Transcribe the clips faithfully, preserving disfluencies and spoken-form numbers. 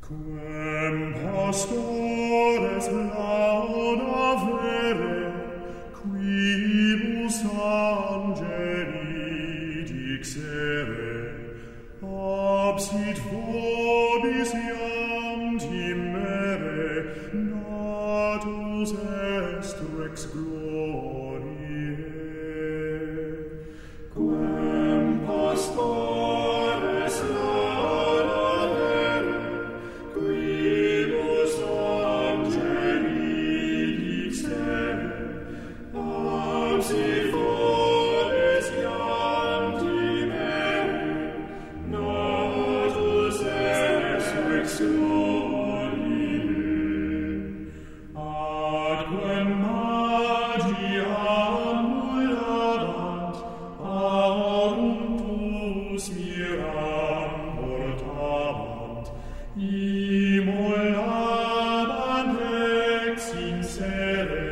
Quem pastores lauda vere, quibus angeli dixere, absit vobis iam timere, natus est rex gloriae. Quem pastores lauda vere, quibus angeli dixere, absit vobis iam timere, natus est rex gloriae. Ad quem magiam mulabant, aurum tuus miram portabant, immolabant ex insere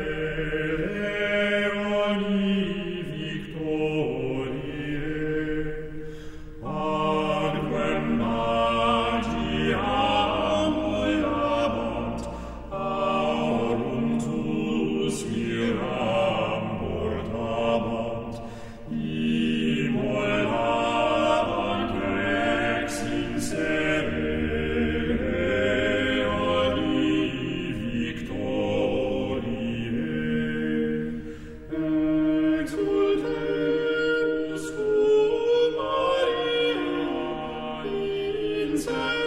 leoni victoriae. Ad quem magiam mulabant, aurum tuus miram portabant, immolabant ex insere leoni victoriae. Exultemus cum Maria in